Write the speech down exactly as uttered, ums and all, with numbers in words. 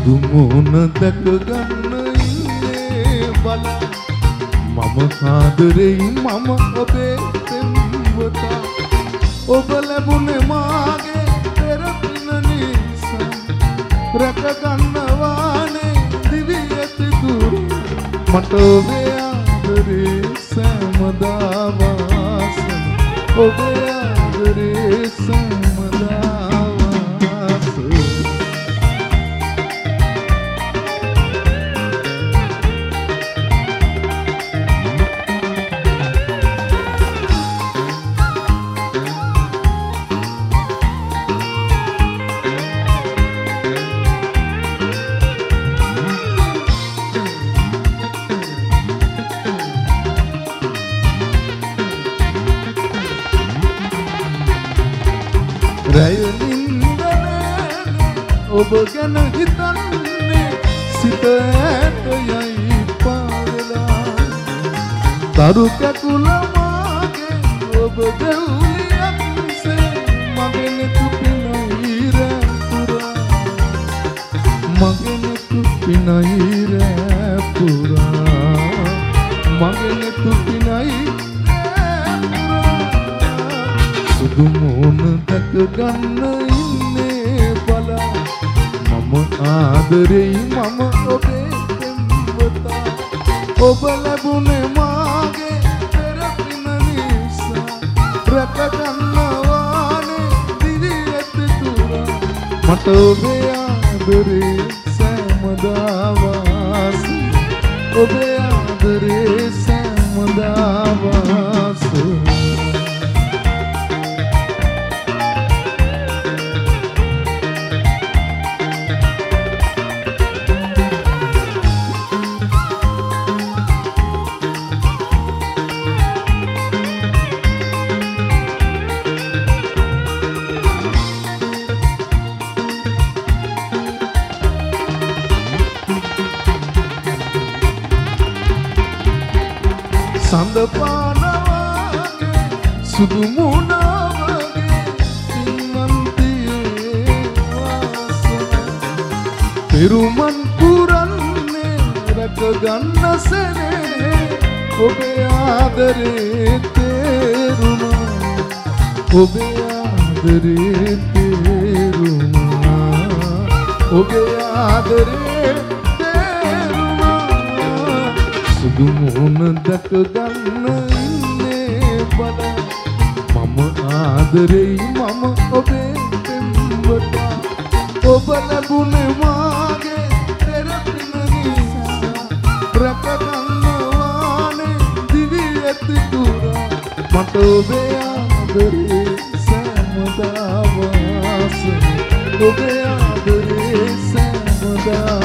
සුදු මුහුණ දැක ගන්න ඉන්නේ බල මම ආදරෙයි මම ඔබේ පෙම්වතා ඔබ ලැබුණේ මාගේ පෙර පින නිසා රැක ගන්නවානේ දිවි ඇති දුර මට ඔබේ ආදරේ සෑමදා වාසන ඔබේ ආදරේ සෑමදා වාසන ඔබ ගැන හිතන්නේ සිත ඇට යයි පාවෙලා තරු කැකුල මාගේ ඔබ දෙව්ලියක්සේ මගේ නෙතු පිනයි රැපුරා මගේ නෙතු පිනයි රැපුරා මගේ නෙතු පිනයි රැපුරා සුදු මුහුණ දැක ගන්න ඉන්නේ බලා මම ආදරෙයි මම ඔබේ පෙම්වතා ඔබ ලැබුණේ මාගේ පෙර පින නිසා රැක ගන්නවානේ දිවි ඇති දුර මට ඔබේ ආදරේ සෑමදා වාසන ඔබේ ආදරේ සෑමදා වාසන සඳ පානවාගේ සුදු මුණාවගේ පින්වන්තියේ වාසන පෙරුමන් පුරන්නේ රැක ගන්න සෙනේ ඔබේ ආදරේ තේරුණා ඔබේ ආදරේ තේරුණා ඔබේ ආදරේ සුදු මුහුණ දැක ගන්න ඉන්නේ බල මම ආදරෙයි මම ඔබේ පෙම්වතා ඔබ ලැබුණේ මාගේ පෙර පින නිසා රැක ගන්නවානේ දිවි ඇති දුර මට ඔබේ ආදරේ සෑමදා වාසන ඔබේ ආදරේ සෑමදා